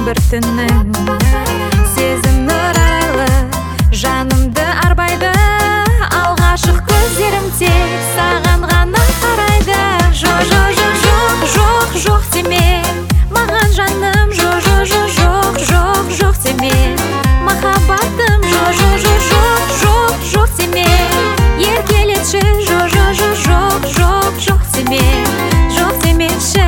бір түннің сезім нұр арайлы жанымды арбайды алғашық көздерім тек саған ғана қарайды жоқ жоқ жоқ жоқ жоқ деме маған жаным жоқ жоқ жоқ жоқ жоқ деме махаббатым жоқ жоқ жоқ жоқ жоқ деме еркелетші жоқ жоқ жоқ жоқ жоқ деме жоқ демеші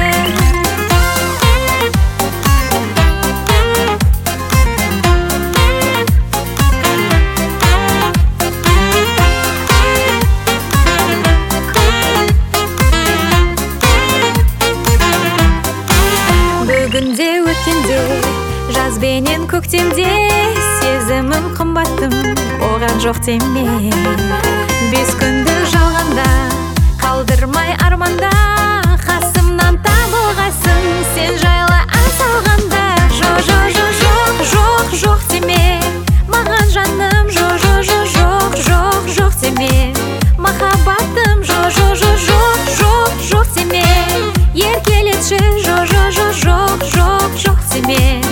бүгінде өткенде жаз бенен көктемде сезімім қымбаттым оған жоқ деме бес күнді жалғанда қалдырмай арманда қасымнан табылғайсың сен жайлы ән салғанда жоқ жоқ жоқ жоқ жоқ деме маған жаным жоқ жоқ жоқ жоқ жоқ деме махаббатым жоқ жоқ жоқ жоқ жоқ деме еркелетші жоқ жоқ жоқ жоқ жоқ деме